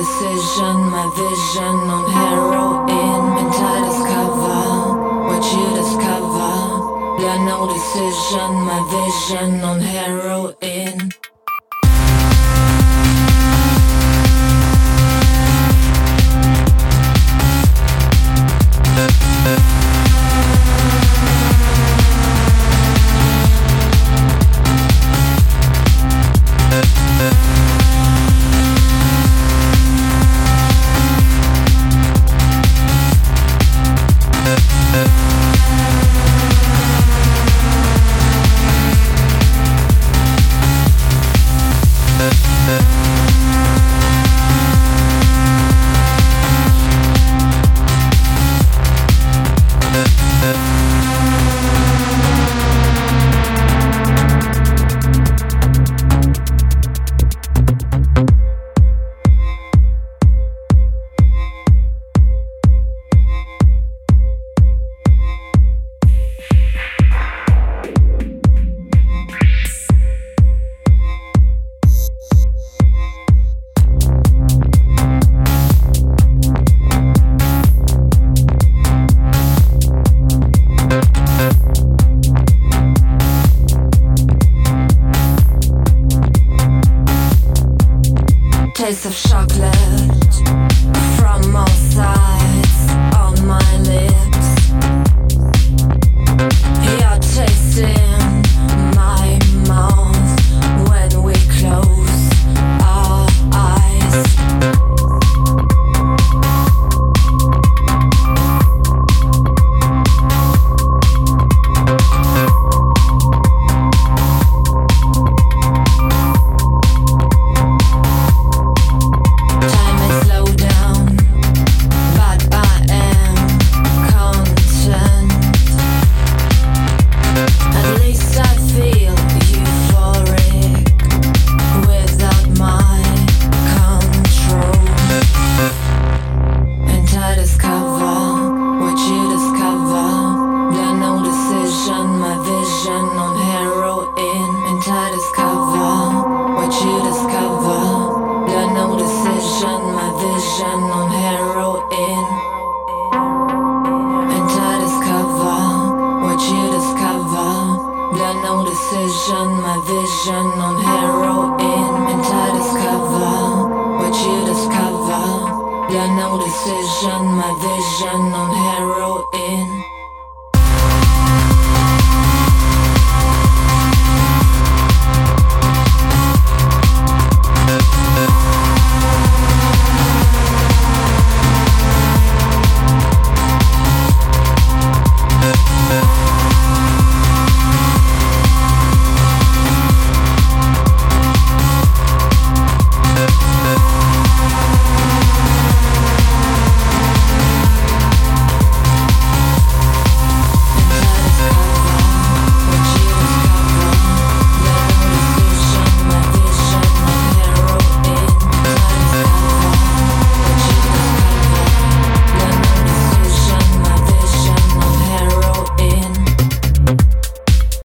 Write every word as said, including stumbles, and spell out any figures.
decision, my vision on heroin. And I discover what you discover. Yeah, no decision, my vision on heroin. Taste of chocolate from all sides on my lips. You're tasting my mouth when we close our eyes. My vision on heroin, and I discover what you discover. Yeah, no decision, my vision on heroin, and I discover what you discover. Yeah, no decision, my vision on heroin, and I discover what you discover. Yeah, no decision, my vision on heroin.